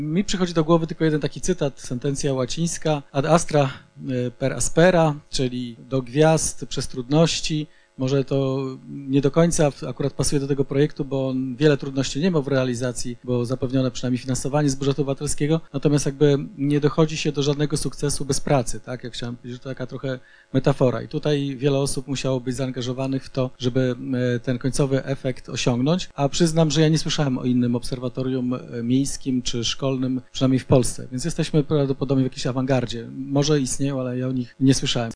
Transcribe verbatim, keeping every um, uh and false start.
Mi przychodzi do głowy tylko jeden taki cytat, sentencja łacińska ad astra per aspera, czyli do gwiazd przez trudności. Może to nie do końca akurat pasuje do tego projektu, bo on wiele trudności nie miał w realizacji, bo zapewnione przynajmniej finansowanie z budżetu obywatelskiego, natomiast jakby nie dochodzi się do żadnego sukcesu bez pracy, tak? Jak chciałem powiedzieć, że to taka trochę metafora. I tutaj wiele osób musiało być zaangażowanych w to, żeby ten końcowy efekt osiągnąć, a przyznam, że ja nie słyszałem o innym obserwatorium miejskim czy szkolnym, przynajmniej w Polsce, więc jesteśmy prawdopodobnie w jakiejś awangardzie. Może istnieją, ale ja o nich nie słyszałem.